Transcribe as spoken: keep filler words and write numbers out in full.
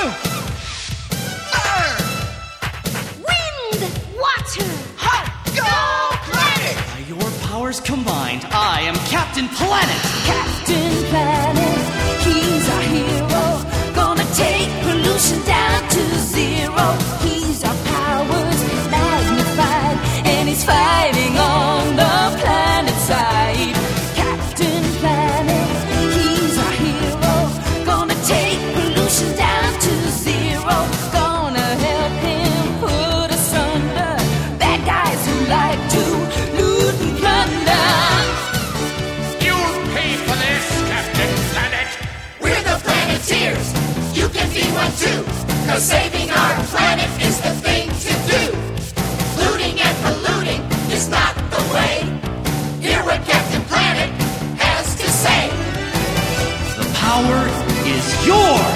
Fire! Wind! Water! Hot! Go Planet! By your powers combined, I am Captain Planet! Captain Planet, he's our hero. Gonna take pollution down to zero. He's our powers magnified, and he's fighting on the planet side. Captain Planet, he's our hero. Gonna take pollution down to zero. Gonna help him put asunder bad guys who like to loot and plunder. You'll pay for this, Captain Planet. We're the Planeteers. You can be one too. Cause saving our planet is the thing to do. Looting and polluting is not the way. Hear what Captain Planet has to say. The power is yours!